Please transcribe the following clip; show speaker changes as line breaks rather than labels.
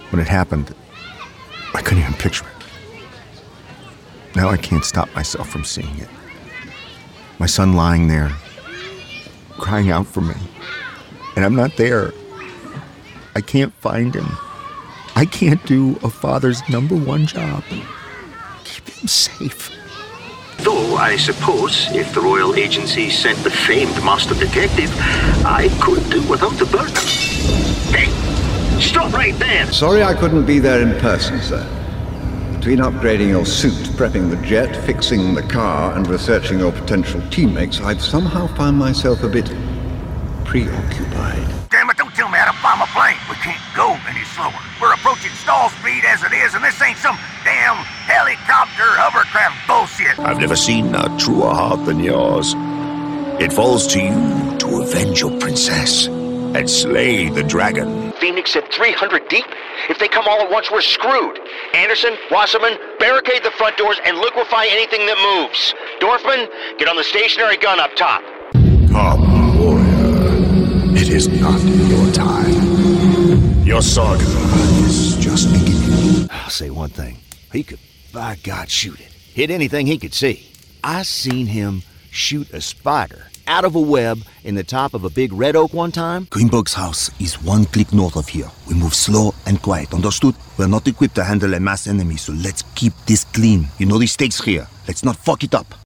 When it happened, I couldn't even picture it. Now I can't stop myself from seeing it. My son lying there, crying out for me. And I'm not there. I can't find him. I can't do a father's #1 job. Keep him safe.
Though, I suppose, if the Royal Agency sent the famed master detective, I could do without the burden. Hey, stop right there!
Sorry I couldn't be there in person, sir. Between upgrading your suit, prepping the jet, fixing the car, and researching your potential teammates, I've somehow found myself a bit preoccupied.
Damn it, don't tell me how to bomb a plane. We can't go any slower. We're approaching stall speed as it is, and this ain't some damn helicopter hovercraft bullshit.
I've never seen a truer heart than yours. It falls to you to avenge your princess and slay the dragon.
Phoenix said 300 deep. If they come all at once, we're screwed. Anderson, Wasserman, barricade the front doors and liquefy anything that moves. Dorfman, get on the stationary gun up top.
Come, warrior. It is not your time. Your saga is just beginning.
I'll say one thing. He could, by God, shoot it. Hit anything he could see. I seen him shoot a spider out of a web in the top of a big red oak one time.
Greenberg's house is 1 click north of here. We move slow and quiet, understood? We're not equipped to handle a mass enemy, so let's keep this clean. You know the stakes here. Let's not fuck it up.